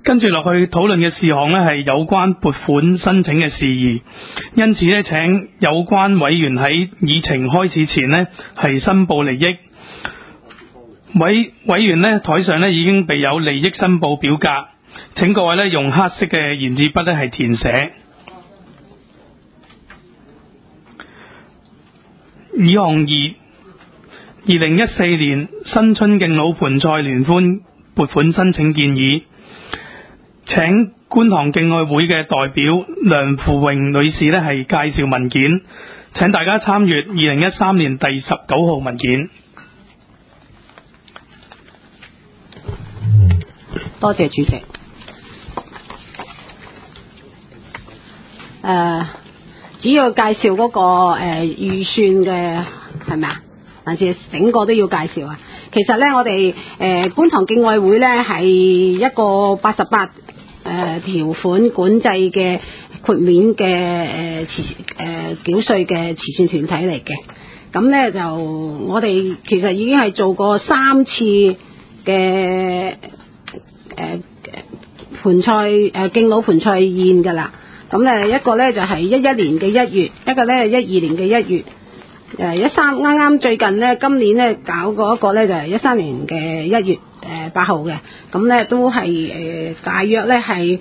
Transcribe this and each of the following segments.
跟住落去討論嘅事項呢，係有關撥款申請嘅事宜，因此呢，請有關委員喺議程開始前呢，係申報利益。委員呢，台上呢已經備有利益申報表格，請各位呢用黑色嘅言字筆呢係填寫。議項二，2014年新春敬老盆菜聯歡撥款申請建議，請觀塘敬愛會嘅代表梁芙榮女士呢係介紹文件，請大家參閱2013年第19號文件。 多謝主席。主要介紹嗰個預算嘅係咪啊？還是整個都要介紹啊？其實咧，我哋觀塘敬愛會咧係一個88條款管制嘅豁免嘅繳稅嘅慈善團體嚟嘅。咁咧就我哋其實已經係做過3次嘅盆菜敬老盆菜宴㗎啦。咁咧一個咧就係11年嘅1月，一個咧係12年嘅1月。13啱啱最近咧，今年咧搞過一個咧就係13年嘅1月8號嘅。咁咧都係大約咧係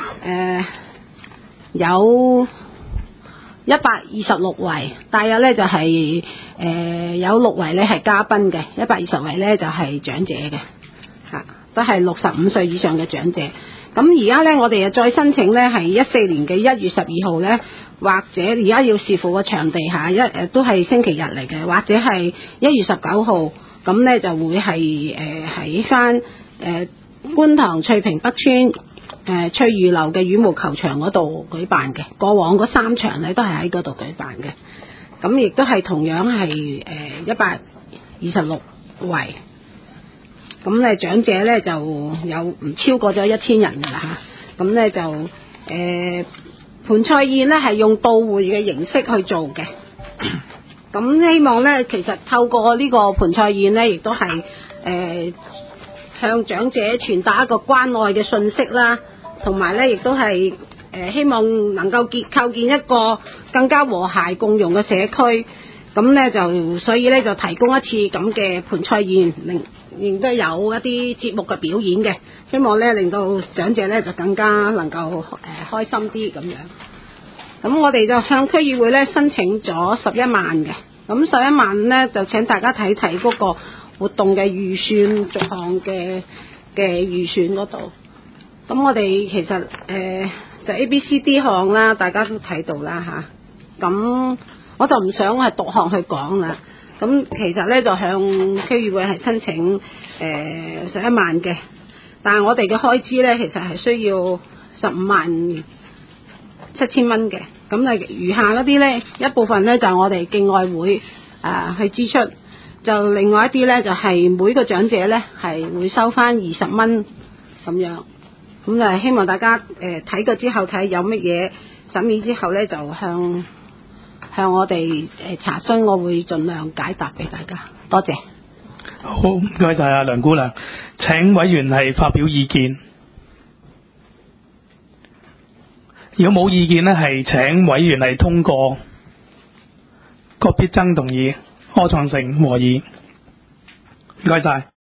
有126圍，大約咧就係有6圍咧係嘉賓嘅，120圍咧就係長者嘅，都係65歲以上嘅長者。咁而家咧，我哋又再申請咧，係14年嘅1月12號咧，或者而家要視乎個場地下，都係星期日嚟嘅，或者係1月19號，咁咧就會係喺翻觀塘翠屏北村翠裕樓嘅羽毛球場嗰度舉辦嘅。過往嗰3場咧都係喺嗰度舉辦嘅，咁亦都係同樣係126圍。咁咧長者咧就有唔超過咗1000人㗎啦嚇，咁咧就盆菜宴咧係用到會嘅形式去做嘅，咁希望咧其實透過呢個盆菜宴咧，亦都係向長者傳達一個關愛嘅訊息啦，同埋咧亦都係希望能夠構建一個更加和諧共融嘅社區，咁咧就所以咧就提供一次咁嘅盆菜宴，亦都有一啲節目嘅表演嘅，希望咧令到長者咧就更加能夠開心啲咁樣。咁我哋就向區議會咧申請咗11萬嘅，咁11萬咧就請大家睇睇嗰個活動嘅預算逐項嘅預算嗰度。咁我哋其實就 A、B、C、D 項啦，大家都睇到啦嚇。咁我就唔想係逐項去講啦。咁其實咧就向區議會係申請11萬嘅，但係我哋嘅開支咧其實係需要157000蚊嘅，咁餘下嗰啲咧一部分咧就我哋敬愛會去支出，就另外一啲咧就係每個長者咧係會收翻20蚊咁樣，咁就希望大家睇過之後睇有乜嘢審議之後咧就向我哋查詢，我會盡量解答俾大家。多謝。 好，唔該晒啊，梁姑娘。請委員係發表意見。如果冇意見呢，係請委員係通過。郭必爭同意，柯創盛和議。唔該晒。